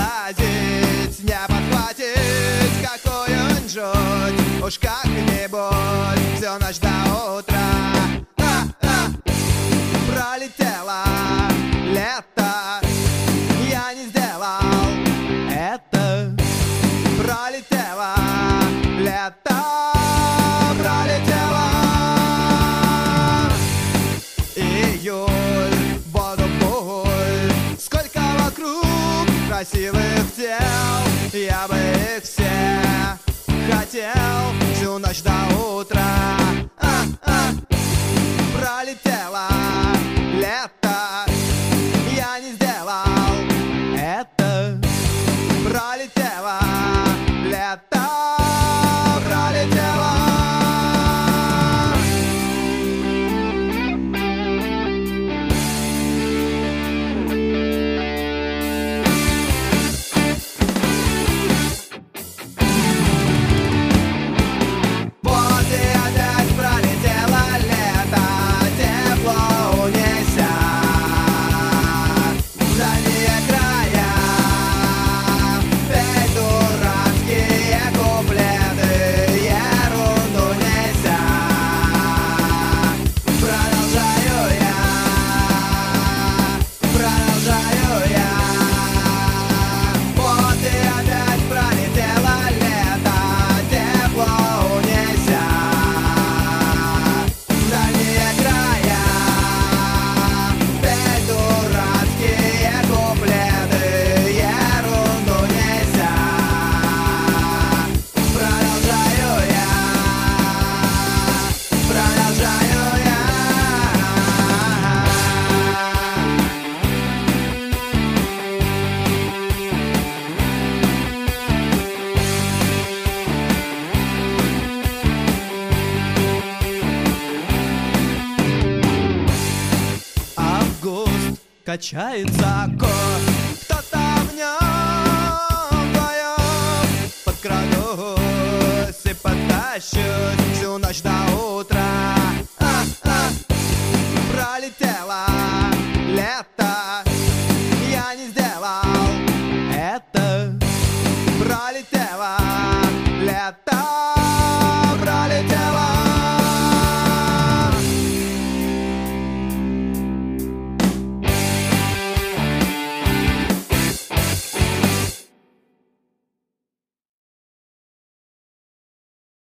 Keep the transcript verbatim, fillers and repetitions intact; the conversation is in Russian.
сглазить, не подхватить, какой он жуть. Уж как-нибудь всю ночь до утра. А-а! Пролетело лето, я не сделал это. Пролетело лето, пролетело. Июль, воду пуль, сколько вокруг красивых тел. Я бы их все хотел всю ночь до утра. А-а! Пролетело лето, я не сделал это. Пролетело лето, пролетело. Вот и опять пролетело лето, тепло унеся в дальние края. Петь дурацкие куплеты, ерунду неся. Продолжаю я, продолжаю я. Вот и опять пролетело лето, тепло унеся в дальние края. Петь дурацкие куплеты, ерунду неся. Продолжаю я, продолжаю я. Август качается кот, кто-то в нем вдвоем. Подкрадусь и потащусь всю ночь до утра.